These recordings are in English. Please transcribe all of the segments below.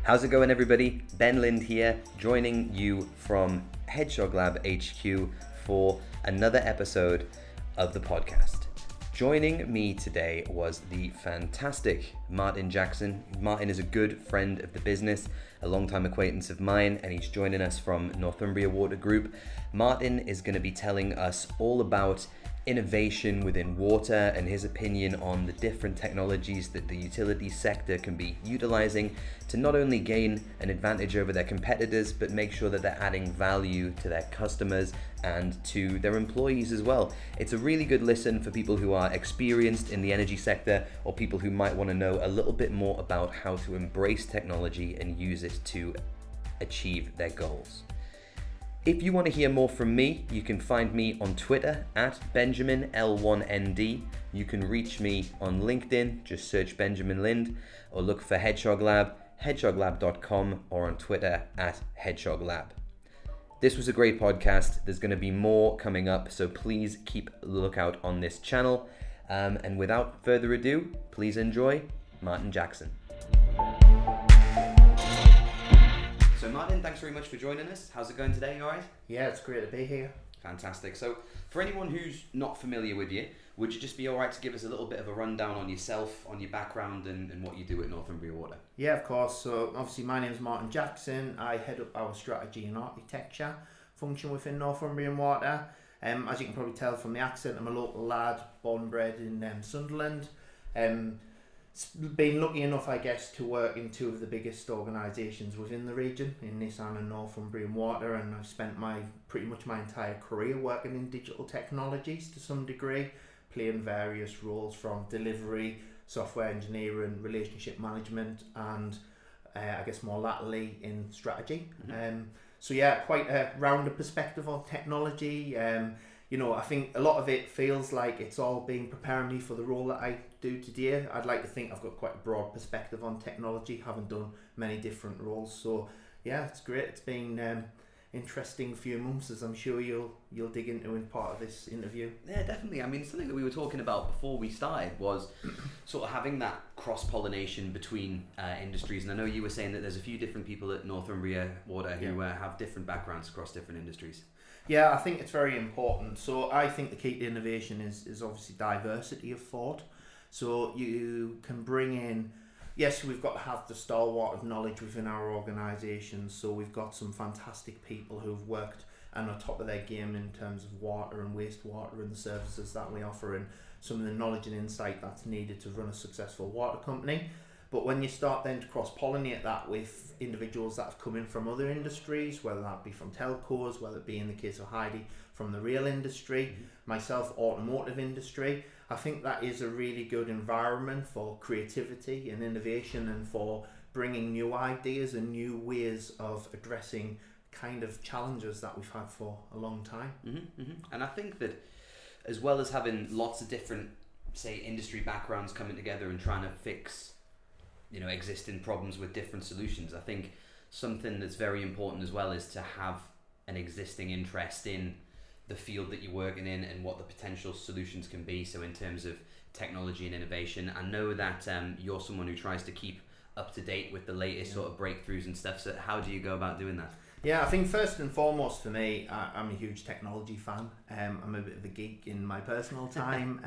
How's it going, everybody? Ben Lind here, joining you from Hedgehog Lab HQ for another episode of the podcast. Joining me today was the fantastic Martin Jackson. Martin is a good friend of the business, a long-time acquaintance of mine, and he's joining us from Northumbria Water Group. Martin is going to be telling us all about innovation within water and his opinion on the different technologies that the utility sector can be utilizing to not only gain an advantage over their competitors, but make sure that they're adding value to their customers and to their employees as well. It's a really good listen for people who are experienced in the energy sector or people who might want to know a little bit more about how to embrace technology and use it to achieve their goals. If you want to hear more from me, you can find me on Twitter at BenjaminL1ND. You can reach me on LinkedIn, just search Benjamin Lind, or look for Hedgehog Lab, hedgehoglab.com, or on Twitter at Hedgehog Lab. This was a great podcast. There's going to be more coming up, so please keep a lookout on this channel. And without further ado, please enjoy Martin Jackson. So Martin, thanks very much for joining us. How's it going today? You all right? Yeah, it's great to be here. Fantastic. So for anyone who's not familiar with you, would you just be all right to give us a little bit of a rundown on yourself, on your background and what you do at Northumbria Water? Yeah, of course. So obviously my name is Martin Jackson. I head up our strategy and architecture function within Northumbrian Water. As you can probably tell from the accent, I'm a local lad, born and bred in Sunderland. Been lucky enough, I guess, to work in two of the biggest organisations within the region, in Nissan and Northumbrian Water, and I've spent pretty much my entire career working in digital technologies to some degree, playing various roles from delivery, software engineering, relationship management, and I guess more latterly in strategy. Mm-hmm. So yeah, quite a rounded perspective of technology. I think a lot of it feels like it's all been preparing me for the role that I do today. I'd like to think I've got quite a broad perspective on technology, having done many different roles. So yeah, it's great. It's been interesting few months, as I'm sure you'll dig into in part of this interview. Yeah, definitely. I mean, something that we were talking about before we started was sort of having that cross-pollination between industries. And I know you were saying that there's a few different people at Northumbria Water who have different backgrounds across different industries. Yeah, I think it's very important. So I think the key to innovation is obviously diversity of thought. So you can bring in, yes, we've got to have the stalwart of knowledge within our organisation. So we've got some fantastic people who've worked and are top of their game in terms of water and wastewater and the services that we offer and some of the knowledge and insight that's needed to run a successful water company. But when you start then to cross-pollinate that with individuals that have come in from other industries, whether that be from telcos, whether it be in the case of Heidi from the rail industry, myself automotive industry, I think that is a really good environment for creativity and innovation and for bringing new ideas and new ways of addressing kind of challenges that we've had for a long time. Mm-hmm, mm-hmm. And I think that as well as having lots of different, say, industry backgrounds coming together and trying to fix existing problems with different solutions, I think something that's very important as well is to have an existing interest in the field that you're working in and what the potential solutions can be. So in terms of technology and innovation, I know that you're someone who tries to keep up to date with the latest sort of breakthroughs and stuff. So how do you go about doing that? Yeah, I think first and foremost for me, I'm a huge technology fan. I'm a bit of a geek in my personal time.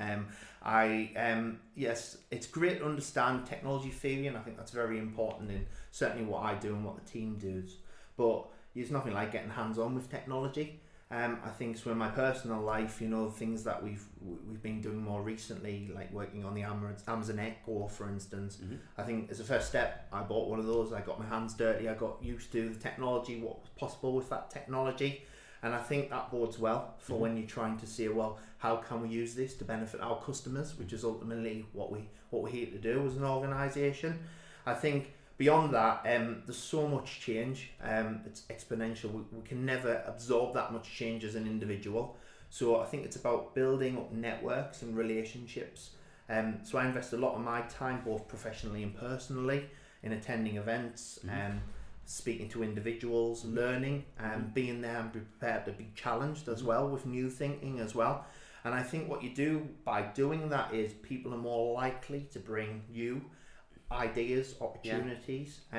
Yes, it's great to understand technology theory, and I think that's very important in certainly what I do and what the team does. But there's nothing like getting hands-on with technology. I think so in my personal life, things that we've been doing more recently, like working on the Amazon Echo, for instance. Mm-hmm. I think as a first step, I bought one of those. I got my hands dirty. I got used to the technology, what was possible with that technology, and I think that bodes well for when you're trying to say, well, how can we use this to benefit our customers, which is ultimately what we're here to do as an organisation. I think beyond that, there's so much change. It's exponential. We can never absorb that much change as an individual. So I think it's about building up networks and relationships. So I invest a lot of my time, both professionally and personally, in attending events, speaking to individuals, learning, and being there and be prepared to be challenged as well with new thinking as well. And I think what you do by doing that is people are more likely to bring you ideas, opportunities.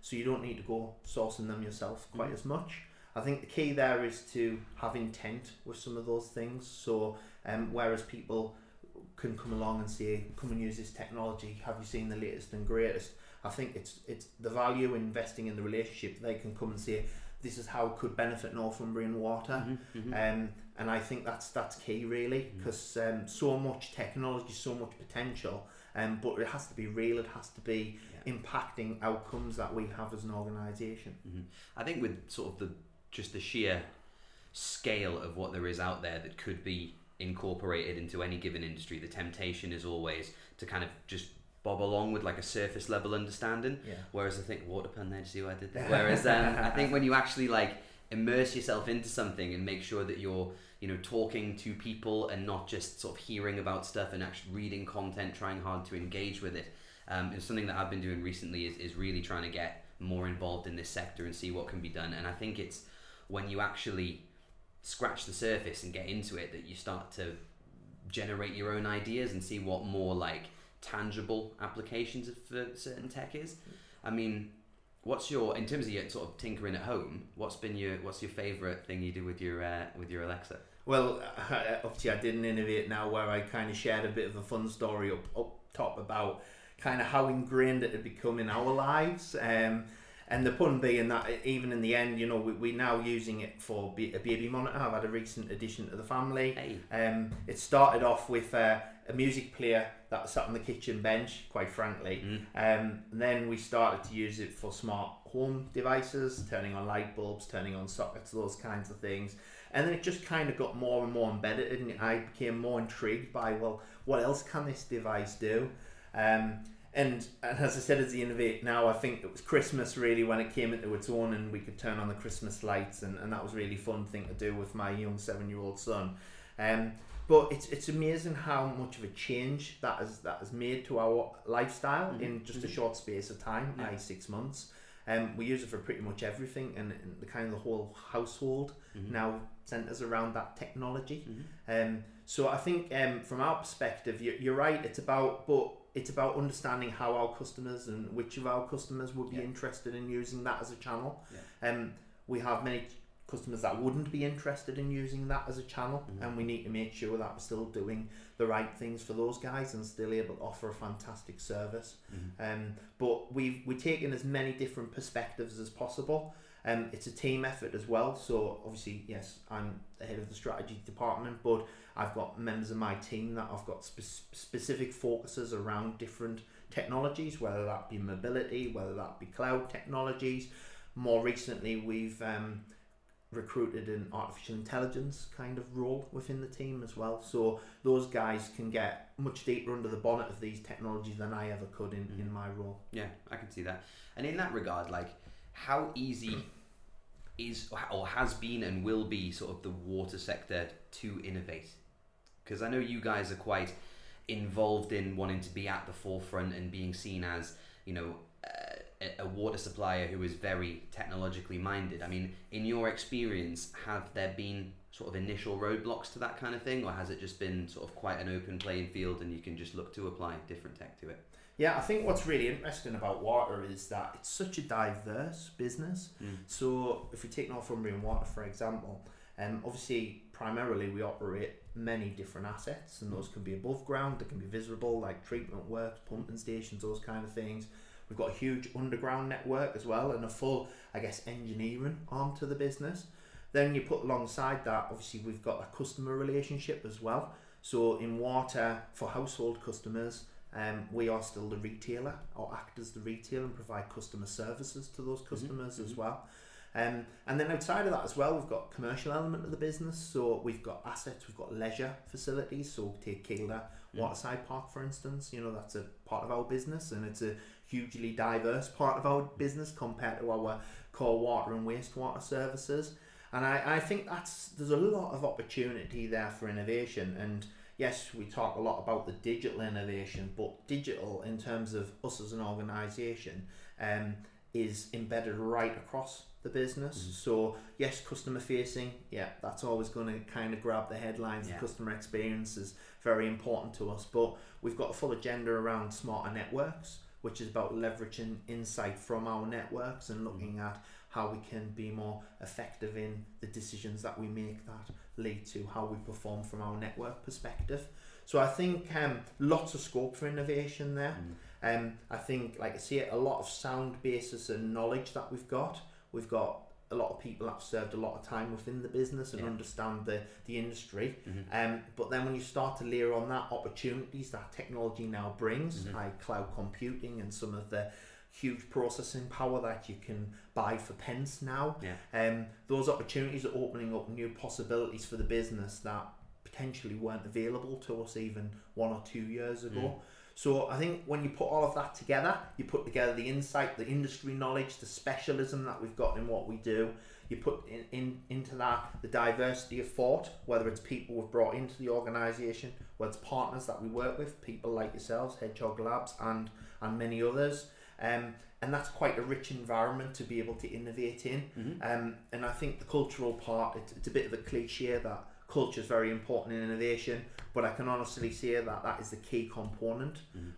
so you don't need to go sourcing them yourself quite as much. I think the key there is to have intent with some of those things. So whereas people can come along and say, come and use this technology, have you seen the latest and greatest? I think it's the value in investing in the relationship. They can come and say, this is how it could benefit Northumbrian Water. And I think that's key really, because so much technology, so much potential, but it has to be real, it has to be impacting outcomes that we have as an organisation. I think with sort of just the sheer scale of what there is out there that could be incorporated into any given industry, the temptation is always to kind of just bob along with like a surface level understanding. Whereas I think, water pun there, do you see what I did there? Whereas I think when you actually like immerse yourself into something and make sure that you're, you know, talking to people and not just sort of hearing about stuff and actually reading content, trying hard to engage with it. It's something that I've been doing recently is really trying to get more involved in this sector and see what can be done. And I think it's when you actually scratch the surface and get into it that you start to generate your own ideas and see what more like tangible applications for certain tech is. I mean, in terms of your sort of tinkering at home, what's your favourite thing you do with your Alexa? Well, obviously I did an Innovate Now where I kind of shared a bit of a fun story up top about kind of how ingrained it had become in our lives. And the pun being that even in the end, you know, we're now using it for a baby monitor. I've had a recent addition to the family. Hey. It started off with a music player that sat on the kitchen bench, quite frankly. And then we started to use it for smart home devices, turning on light bulbs, turning on sockets, those kinds of things. And then it just kind of got more and more embedded, and I became more intrigued by, well, what else can this device do? And as I said, as the Innovate Now, I think it was Christmas really when it came into its own and we could turn on the Christmas lights, and that was a really fun thing to do with my young 7-year-old son. But it's amazing how much of a change that has made to our lifestyle in just a short space of time, 6 months. We use it for pretty much everything, and the kind of the whole household now centres around that technology. So I think from our perspective, you're right. It's about understanding how our customers and which of our customers would be interested in using that as a channel. We have many customers that wouldn't be interested in using that as a channel, and we need to make sure that we're still doing the right things for those guys and still able to offer a fantastic service. But we've taken as many different perspectives as possible. It's a team effort as well, so obviously, yes, I'm the head of the strategy department, but I've got members of my team that have got specific focuses around different technologies, whether that be mobility, whether that be cloud technologies. More recently, we've recruited an artificial intelligence kind of role within the team as well, so those guys can get much deeper under the bonnet of these technologies than I ever could in my role. Yeah, I can see that. And in that regard, like, how easy is or has been and will be sort of the water sector to innovate? Because I know you guys are quite involved in wanting to be at the forefront and being seen as, you know, a water supplier who is very technologically minded. I mean, in your experience, have there been sort of initial roadblocks to that kind of thing, or has it just been sort of quite an open playing field and you can just look to apply different tech to it? Yeah, I think what's really interesting about water is that it's such a diverse business. So if we take Northumbrian Water, for example, obviously primarily we operate many different assets, and those can be above ground, they can be visible, like treatment works, pumping stations, those kind of things. We've got a huge underground network as well, and a full, I guess, engineering arm to the business. Then you put alongside that, obviously we've got a customer relationship as well. So in water, for household customers, we are still the retailer, or act as the retailer and provide customer services to those customers as well. And then outside of that as well, we've got commercial element of the business. So we've got assets, we've got leisure facilities. So take Kielder Waterside Park, for instance. You know, that's a part of our business, and it's a hugely diverse part of our business compared to our core water and wastewater services. And I think there's a lot of opportunity there for innovation. And yes, we talk a lot about the digital innovation, but digital in terms of us as an organisation is embedded right across the business. So yes, customer facing, that's always going to kind of grab the headlines. The customer experience is very important to us, but we've got a full agenda around smarter networks. which is about leveraging insight from our networks and looking at how we can be more effective in the decisions that we make that lead to how we perform from our network perspective. So I think lots of scope for innovation there. I think, like I say, a lot of sound basis and knowledge that we've got. We've got a lot of people that have served a lot of time within the business and understand the industry. But then when you start to layer on that opportunities that technology now brings, like cloud computing and some of the huge processing power that you can buy for pence now, those opportunities are opening up new possibilities for the business that potentially weren't available to us even 1 or 2 years ago. So I think when you put all of that together, you put together the insight, the industry knowledge, the specialism that we've got in what we do, you put into that the diversity of thought, whether it's people we've brought into the organisation, whether it's partners that we work with, people like yourselves, Hedgehog Labs and many others. And that's quite a rich environment to be able to innovate in. And I think the cultural part, it's a bit of a cliche that culture is very important in innovation, but I can honestly say that that is the key component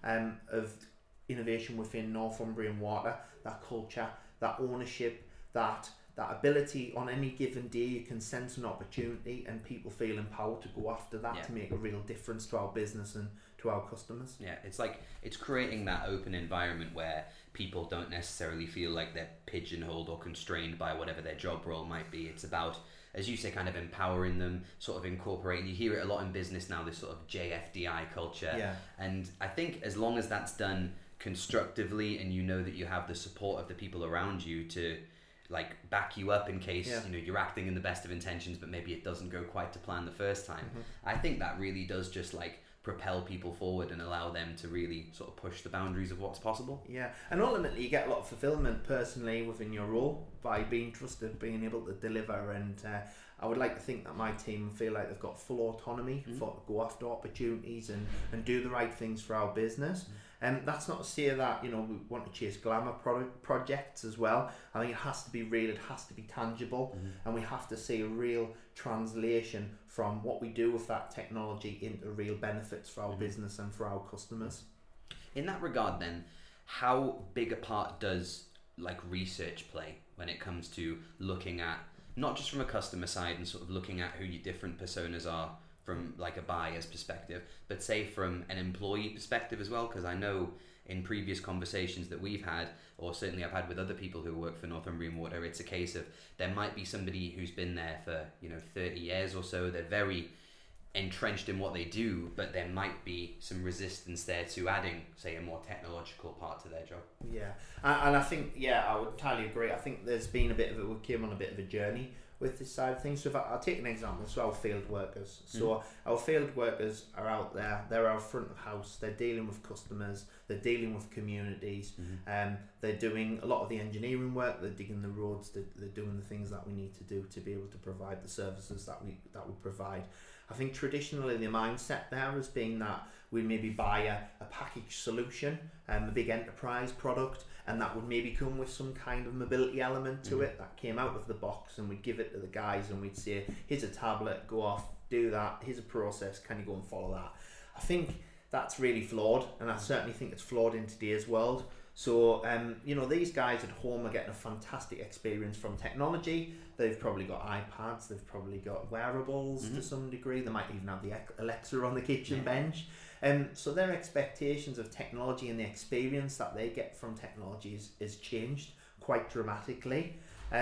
of innovation within Northumbrian Water. That culture, that ownership, that ability on any given day you can sense an opportunity and people feel empowered to go after that to make a real difference to our business and to our customers. Yeah, it's like it's creating that open environment where people don't necessarily feel like they're pigeonholed or constrained by whatever their job role might be. It's about, as you say, kind of empowering them, sort of incorporating. You hear it a lot in business now, this sort of JFDI culture. And I think as long as that's done constructively and you know that you have the support of the people around you to like back you up in case you know you're acting in the best of intentions but maybe it doesn't go quite to plan the first time, I think that really does just like propel people forward and allow them to really sort of push the boundaries of what's possible. And ultimately you get a lot of fulfillment personally within your role by being trusted, being able to deliver, and I would like to think that my team feel like they've got full autonomy to go after opportunities and do the right things for our business. And that's not to say that, you know, we want to chase glamour projects as well. I think it has to be real, it has to be tangible, and we have to see a real translation from what we do with that technology into real benefits for our business and for our customers. In that regard then, how big a part does like research play when it comes to looking at, not just from a customer side and sort of looking at who your different personas are from like a buyer's perspective, but say from an employee perspective as well? Because I know in previous conversations that we've had, or certainly I've had with other people who work for Northumbrian Water, it's a case of there might be somebody who's been there for 30 years or so, they're very entrenched in what they do, but there might be some resistance there to adding, say, a more technological part to their job. And I think I would entirely agree. I think there's been we came on a bit of a journey with this side of things. So if I'll take an example, so our field workers. So our field workers are out there, they're our front of house, they're dealing with customers, they're dealing with communities, they're doing a lot of the engineering work, they're digging the roads, they're doing the things that we need to do to be able to provide the services that we provide. I think traditionally the mindset there has been that we maybe buy a packaged solution, a big enterprise product, and that would maybe come with some kind of mobility element to it that came out of the box, and we'd give it to the guys and we'd say, here's a tablet, go off, do that, here's a process, can you go and follow that? I think that's really flawed, and I certainly think it's flawed in today's world. So, these guys at home are getting a fantastic experience from technology. They've probably got iPads, they've probably got wearables to some degree, they might even have the Alexa on the kitchen bench. So their expectations of technology and the experience that they get from technology is changed quite dramatically.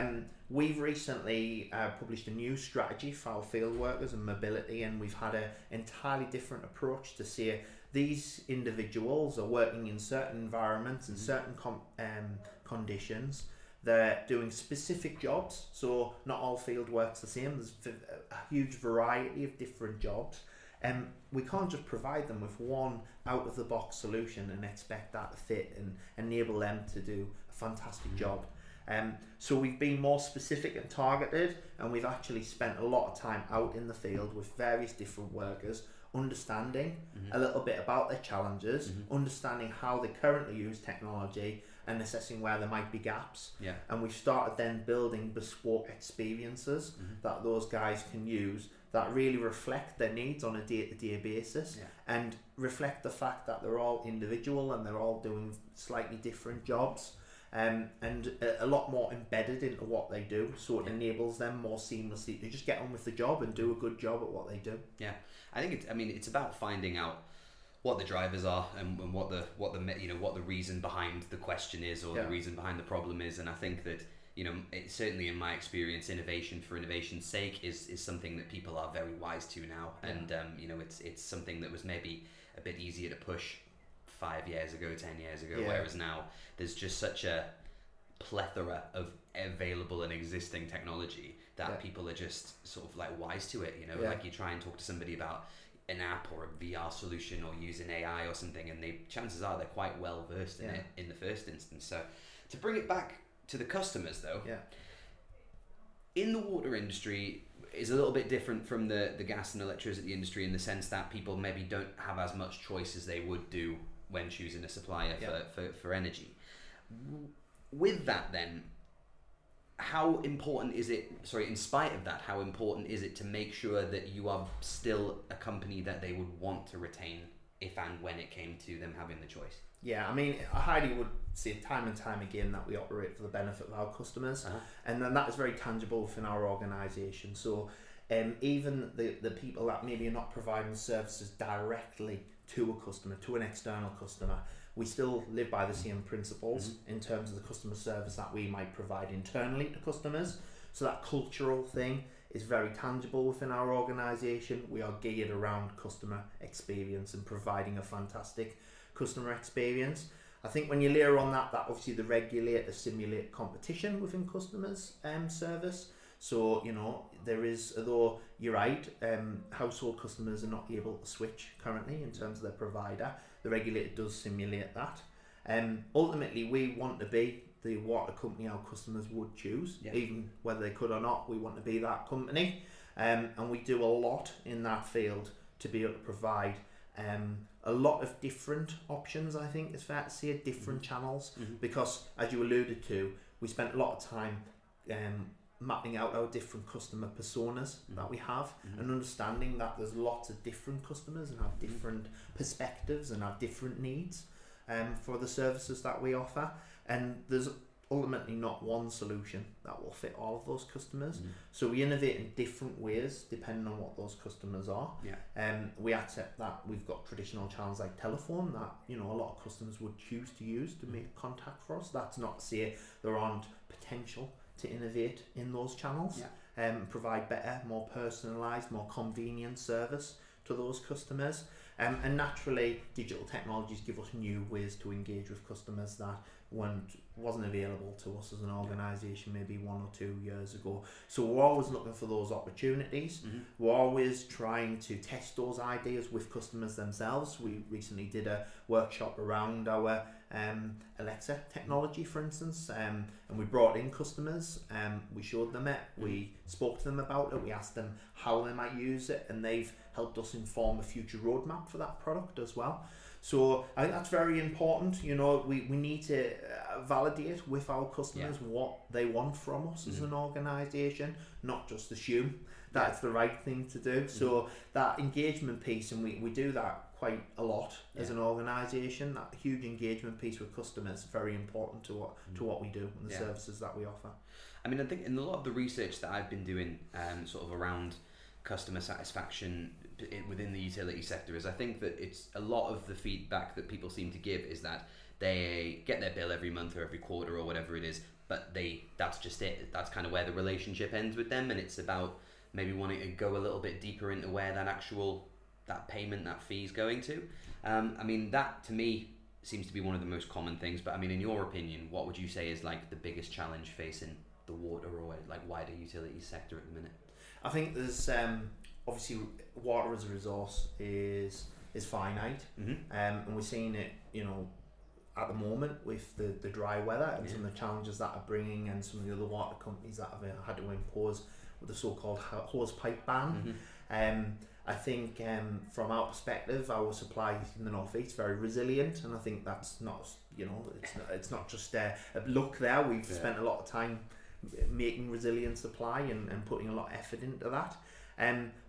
We've recently published a new strategy for our field workers and mobility, and we've had an entirely different approach to say these individuals are working in certain environments and certain conditions. They're doing specific jobs, so not all field work's the same. There's a huge variety of different jobs. We can't just provide them with one out-of-the-box solution and expect that to fit and enable them to do a fantastic job. So we've been more specific and targeted, and we've actually spent a lot of time out in the field with various different workers, understanding a little bit about their challenges, understanding how they currently use technology, and assessing where there might be gaps. And we've started then building bespoke experiences that those guys can use that really reflect their needs on a day-to-day basis, and reflect the fact that they're all individual and they're all doing slightly different jobs, and a lot more embedded into what they do, so it enables them more seamlessly to just get on with the job and do a good job at what they do. Yeah, I think it's about finding out what the drivers are and what the reason behind the question is, or the reason behind the problem is. And I think that, it, certainly in my experience, innovation for innovation's sake is something that people are very wise to now. And it's something that was maybe a bit easier to push 5 years ago, 10 years ago, whereas now there's just such a plethora of available and existing technology that people are just sort of like wise to it. Like you try and talk to somebody about an app or a VR solution or using AI or something, and chances are they're quite well versed in it in the first instance. So to bring it back to the customers though, in the water industry is a little bit different from the gas and electricity industry, in the sense that people maybe don't have as much choice as they would do when choosing a supplier for energy. With that then, how important is it, in spite of that, how important is it to make sure that you are still a company that they would want to retain if and when it came to them having the choice? Yeah, I mean, Heidi would say time and time again that we operate for the benefit of our customers, and then that is very tangible within our organisation. So even the people that maybe are not providing services directly to a customer, to an external customer, we still live by the same principles in terms of the customer service that we might provide internally to customers. So that cultural thing is very tangible within our organisation. We are geared around customer experience and providing a fantastic customer experience. I think when you layer on that obviously the regulators simulate competition within customers service. So, there is, although you're right, household customers are not able to switch currently in terms of their provider, the regulator does simulate that. Ultimately, we want to be the water company our customers would choose, even whether they could or not. We want to be that company, and we do a lot in that field to be able to provide a lot of different options. I think it's fair to say different channels, because as you alluded to, we spent a lot of time mapping out our different customer personas that we have, and understanding that there's lots of different customers and have different perspectives and have different needs for the services that we offer, and there's ultimately not one solution that will fit all of those customers. So we innovate in different ways depending on what those customers are. We accept that we've got traditional channels like telephone that a lot of customers would choose to use to make contact for us. That's not to say there aren't potential to innovate in those channels, provide better, more personalised, more convenient service to those customers. And naturally, digital technologies give us new ways to engage with customers that wasn't available to us as an organisation maybe 1 or 2 years ago. So we're always looking for those opportunities. We're always trying to test those ideas with customers themselves. We recently did a workshop around our Alexa technology, for instance, and we brought in customers, we showed them it, we spoke to them about it, we asked them how they might use it, and they've helped us inform a future roadmap for that product as well. So I think that's very important. We need to validate with our customers what they want from us as an organisation, not just assume that's the right thing to do. So that engagement piece, and we do that quite a lot as an organisation, that huge engagement piece with customers is very important to what we do and the services that we offer. I mean, I think in a lot of the research that I've been doing sort of around customer satisfaction within the utility sector is, I think that it's a lot of the feedback that people seem to give is that they get their bill every month or every quarter or whatever it is, but that's just it. That's kind of where the relationship ends with them, and it's about maybe wanting to go a little bit deeper into where that payment, that fee is going to. I mean, that to me seems to be one of the most common things, but I mean, in your opinion, what would you say is like the biggest challenge facing the water or like wider utility sector at the minute? I think there's obviously water as a resource is finite, and we're seeing it at the moment with the dry weather and some of the challenges that are bringing, and some of the other water companies that have had to impose with the so-called hose pipe ban. I think from our perspective, our supply in the North East is very resilient, and I think that's not it's not just a look there. We've spent a lot of time making resilient supply and putting a lot of effort into that.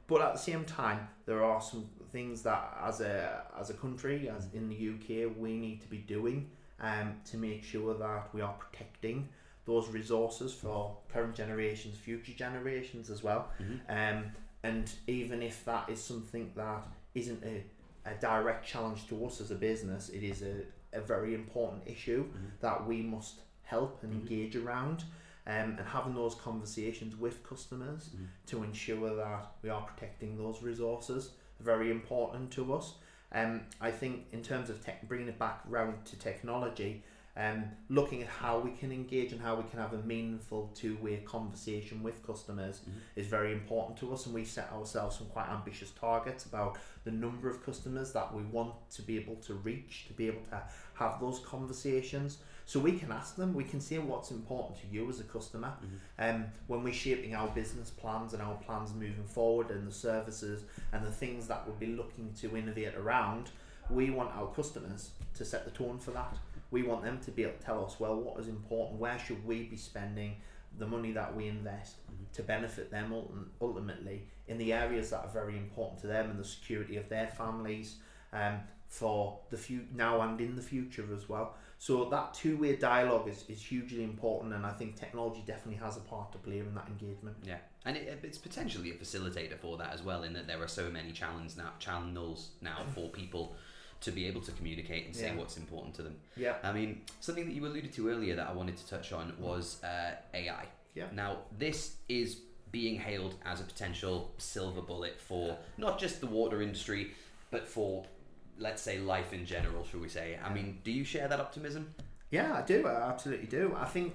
But at the same time, there are some things that as a country, as in the UK, we need to be doing to make sure that we are protecting those resources for current generations, future generations as well. And even if that is something that isn't a direct challenge to us as a business, it is a very important issue that we must help and engage around. And having those conversations with customers to ensure that we are protecting those resources are very important to us. I think in terms of bringing it back round to technology, looking at how we can engage and how we can have a meaningful two-way conversation with customers is very important to us, and we set ourselves some quite ambitious targets about the number of customers that we want to be able to reach, to be able to have those conversations, so we can ask them, we can say what's important to you as a customer. When we're shaping our business plans and our plans moving forward and the services and the things that we'll be looking to innovate around, we want our customers to set the tone for that. We want them to be able to tell us, well, what is important, where should we be spending the money that we invest to benefit them ultimately in the areas that are very important to them and the security of their families for the now and in the future as well. So that two-way dialogue is hugely important, and I think technology definitely has a part to play in that engagement. Yeah, and it's potentially a facilitator for that as well, in that there are so many channels now for people to be able to communicate and say what's important to them. Yeah. I mean, something that you alluded to earlier that I wanted to touch on was AI. Yeah. Now, this is being hailed as a potential silver bullet for not just the water industry, but for, let's say, life in general, shall we say. I mean, do you share that optimism? Yeah, I do. I absolutely do. I think,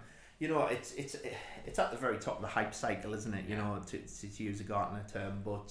it's at the very top of the hype cycle, isn't it? You know, to use a Gartner term, but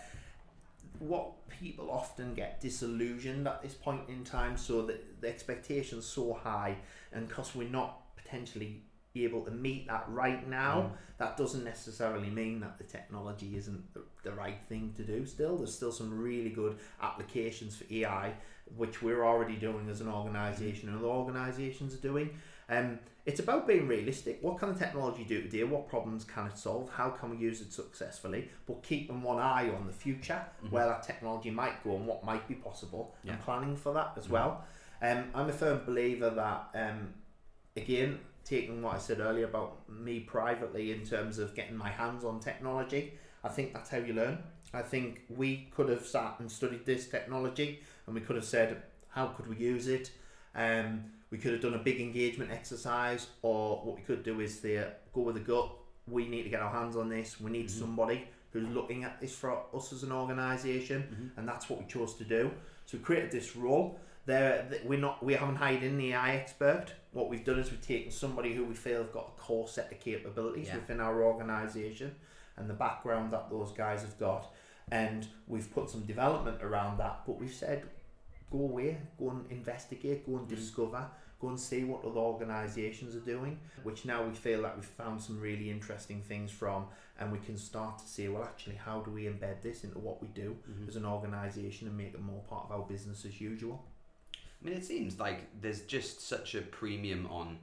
what people often get disillusioned at this point in time, so that the expectation's so high, and because we're not potentially able to meet that right now, that doesn't necessarily mean that the technology isn't the right thing to do. There's still some really good applications for AI, which we're already doing as an organisation and other organisations are doing. It's about being realistic. What can the technology do today? What problems can it solve? How can we use it successfully? But keeping one eye on the future, where that technology might go and what might be possible, and planning for that as well. I'm a firm believer that, again, taking what I said earlier about me privately in terms of getting my hands on technology, I think that's how you learn. I think we could have sat and studied this technology and we could have said, how could we use it? We could have done a big engagement exercise, or what we could do is go with the gut. We need to get our hands on this. We need somebody who's looking at this for us as an organisation, and that's what we chose to do. So we created this role. We haven't hired in the AI expert. What we've done is we've taken somebody who we feel have got a core set of capabilities within our organisation and the background that those guys have got, and we've put some development around that. But we've said, go away, go and investigate, go and discover, go and see what other organisations are doing, which now we feel that we've found some really interesting things from, and we can start to say, well, actually, how do we embed this into what we do as an organisation and make it more part of our business as usual? I mean, it seems like there's just such a premium on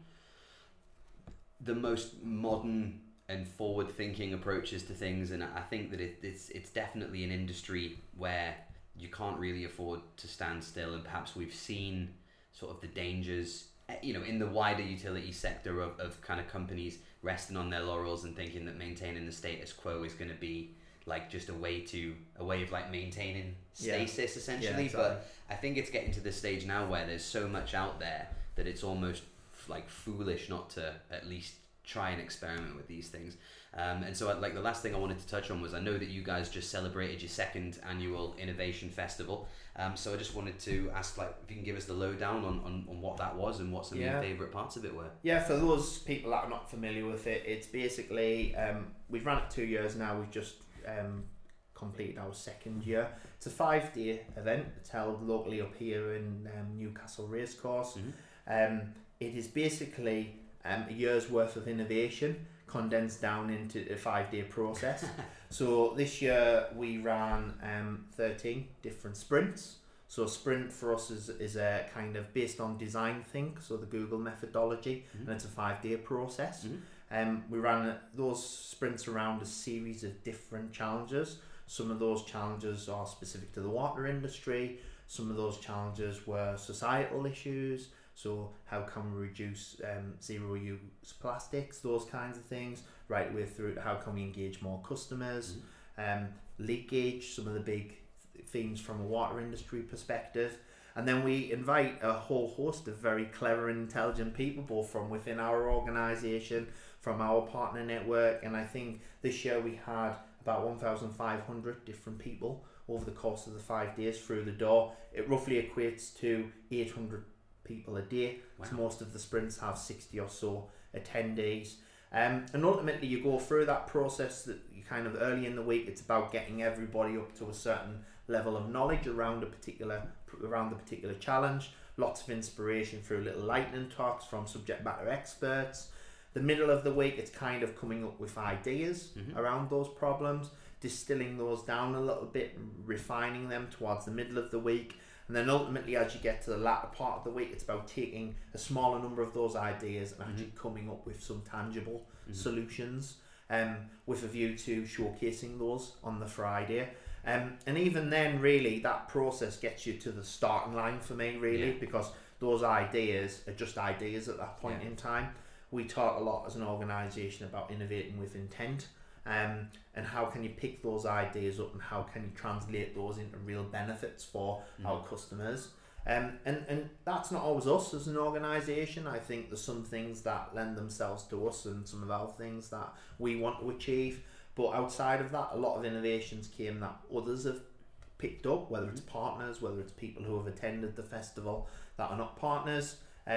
the most modern and forward-thinking approaches to things, and I think that it's definitely an industry where you can't really afford to stand still, and perhaps we've seen sort of the dangers, you know, in the wider utility sector of kind of companies resting on their laurels and thinking that maintaining the status quo is going to be like just a way of like maintaining stasis essentially. Yeah, exactly. But I think it's getting to this stage now where there's so much out there that it's almost like foolish not to at least try and experiment with these things. And so like the last thing I wanted to touch on was, I know that you guys just celebrated your 2nd annual Innovation Festival. So I just wanted to ask, like, if you can give us the lowdown on what that was and what some of your favourite parts of it were. Yeah, for those people that are not familiar with it, it's basically, we've run it 2 years now. We've just completed our 2nd year. It's a 5-day event. It's held locally up here in Newcastle Racecourse. It is basically a year's worth of innovation condensed down into a 5-day process. So this year we ran 13 different sprints. So a sprint for us is a kind of based on design think, so the Google methodology, and it's a 5-day process. We ran those sprints around a series of different challenges. Some of those challenges are specific to the water industry. Some of those challenges were societal issues. So how can we reduce zero-use plastics, those kinds of things, right the way through to how can we engage more customers, leakage, some of the big themes from a water industry perspective. And then we invite a whole host of very clever and intelligent people, both from within our organisation, from our partner network. And I think this year we had about 1,500 different people over the course of the 5 days through the door. It roughly equates to 800 people a day. Wow. So most of the sprints have 60 or so attendees. And ultimately you go through that process that you kind of early in the week, it's about getting everybody up to a certain level of knowledge around the particular challenge. Lots of inspiration through little lightning talks from subject matter experts. The middle of the week, it's kind of coming up with ideas around those problems, distilling those down a little bit, refining them towards the middle of the week. And then ultimately, as you get to the latter part of the week, it's about taking a smaller number of those ideas and actually coming up with some tangible solutions, with a view to showcasing those on the Friday. And even then, really, that process gets you to the starting line for me, really, because those ideas are just ideas at that point in time. We talk a lot as an organisation about innovating with intent, and how can you pick those ideas up and how can you translate those into real benefits for our customers. And that's not always us as an organisation. I think there's some things that lend themselves to us and some of our things that we want to achieve. But outside of that, a lot of innovations came that others have picked up, whether it's partners, whether it's people who have attended the festival that are not partners.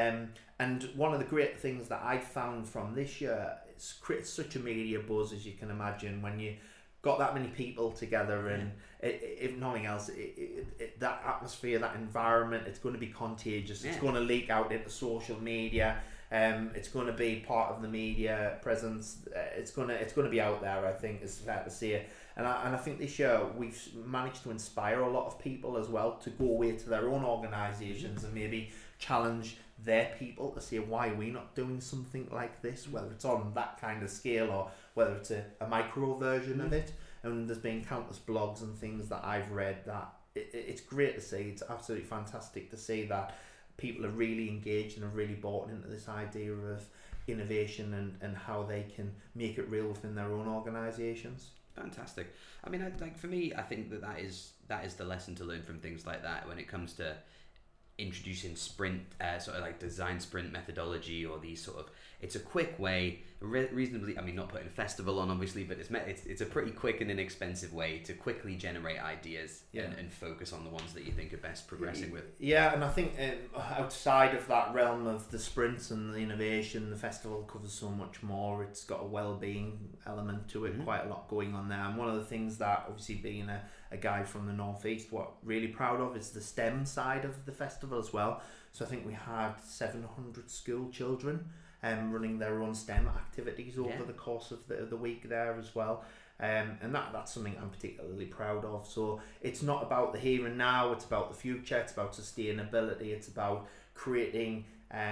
And one of the great things that I found from this year, it's created such a media buzz, as you can imagine, when you got that many people together, and if nothing else, that atmosphere, that environment, it's going to be contagious. It's going to leak out into social media. It's going to be part of the media presence. It's going to be out there, I think, is fair to say. And I think this year we've managed to inspire a lot of people as well to go away to their own organisations and maybe challenge their people to say, why are we not doing something like this, whether it's on that kind of scale or whether it's a micro version of it. And there's been countless blogs and things that I've read that it's great to see. It's absolutely fantastic to see that people are really engaged and are really bought into this idea of innovation and how they can make it real within their own organisations. Fantastic. I mean, for me, I think that is the lesson to learn from things like that when it comes to introducing sprint, sort of like design sprint methodology, or these sort of, it's a quick way, reasonably, I mean, not putting a festival on obviously, but it's a pretty quick and inexpensive way to quickly generate ideas and focus on the ones that you think are best progressing with. Yeah, and I think outside of that realm of the sprints and the innovation, the festival covers so much more. It's got a well-being element to it, quite a lot going on there. And one of the things that, obviously being a guy from the Northeast, what really proud of is the STEM side of the festival as well. So I think we had 700 school children running their own STEM activities over the course of the week there as well. And that's something I'm particularly proud of. So it's not about the here and now, it's about the future, it's about sustainability, it's about creating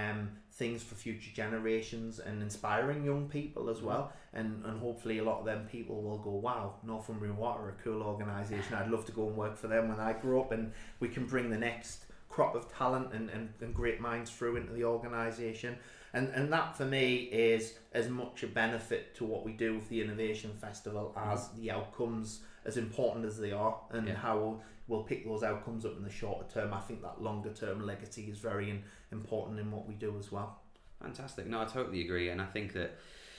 things for future generations and inspiring young people as well. And hopefully a lot of them people will go, wow, Northumbria Water are a cool organisation, I'd love to go and work for them when I grow up, and we can bring the next crop of talent and great minds through into the organisation. And that for me is as much a benefit to what we do with the Innovation Festival as the outcomes, as important as they are, and how we'll pick those outcomes up in the shorter term. I think that longer term legacy is very important in what we do as well. Fantastic. No, I totally agree. And I think that,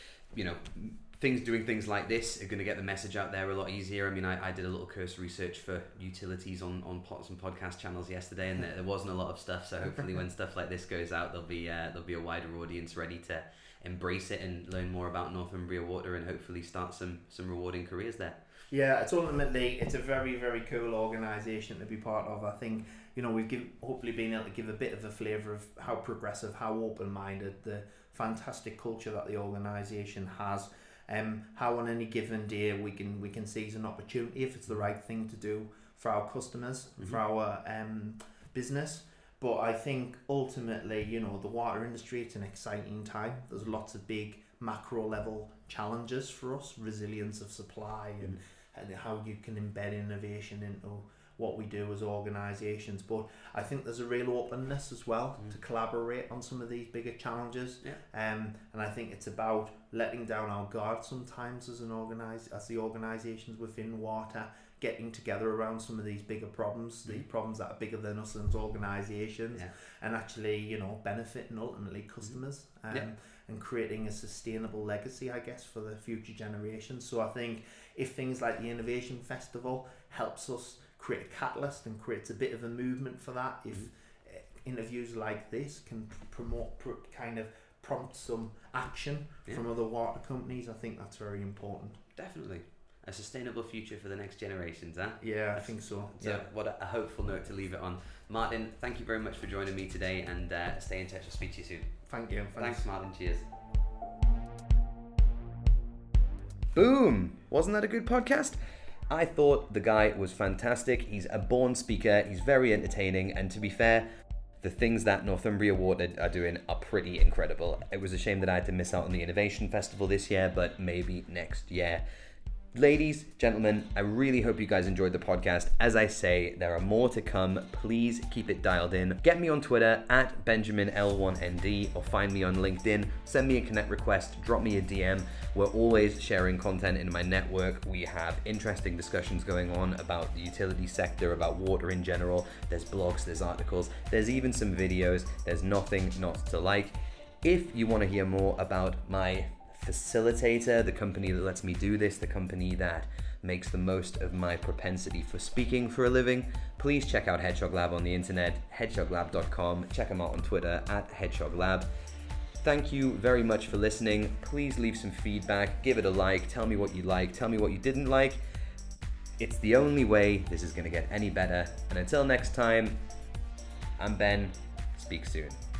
doing things like this are going to get the message out there a lot easier. I mean, I did a little cursory search for utilities on some podcast channels yesterday, and there wasn't a lot of stuff. So hopefully, when stuff like this goes out, there'll be a wider audience ready to embrace it and learn more about Northumbria Water, and hopefully start some rewarding careers there. Yeah, it's a very, very cool organisation to be part of. I think we've hopefully been able to give a bit of a flavour of how progressive, how open-minded, the fantastic culture that the organisation has. How on any given day we can seize an opportunity if it's the right thing to do for our customers, for our business. But I think ultimately, the water industry, it's an exciting time. There's lots of big macro level challenges for us, resilience of supply and and how you can embed innovation into what we do as organisations. But I think there's a real openness as well to collaborate on some of these bigger challenges. And I think it's about letting down our guard sometimes as the organisations within water, getting together around some of these bigger problems, the problems that are bigger than us as organisations, and actually, benefiting ultimately customers, and creating a sustainable legacy, I guess, for the future generations. So I think if things like the Innovation Festival helps us create a catalyst and creates a bit of a movement for that, if interviews like this can prompt some action from other water companies, I think that's very important. Definitely. A sustainable future for the next generations, huh? Yeah, I think so. What a hopeful note to leave it on. Martin, thank you very much for joining me today, and stay in touch. I'll speak to you soon. Thank you. Thanks, Martin. Cheers. Boom! Wasn't that a good podcast? I thought the guy was fantastic. He's a born speaker. He's very entertaining. And to be fair, the things that Northumbria Water are doing are pretty incredible. It was a shame that I had to miss out on the Innovation Festival this year, but maybe next year. Ladies, gentlemen, I really hope you guys enjoyed the podcast. As I say, there are more to come. Please keep it dialed in. Get me on Twitter at BenjaminL1ND or find me on LinkedIn. Send me a connect request, drop me a DM. We're always sharing content in my network. We have interesting discussions going on about the utility sector, about water in general. There's blogs, there's articles, there's even some videos. There's nothing not to like. If you want to hear more about my facilitator, the company that lets me do this, the company that makes the most of my propensity for speaking for a living, please check out Hedgehog Lab on the internet, hedgehoglab.com. Check them out on Twitter at hedgehoglab. Thank you very much for listening. Please leave some feedback, give it a like, tell me what you like, tell me what you didn't like. It's the only way this is going to get any better. And until next time, I'm Ben. Speak soon.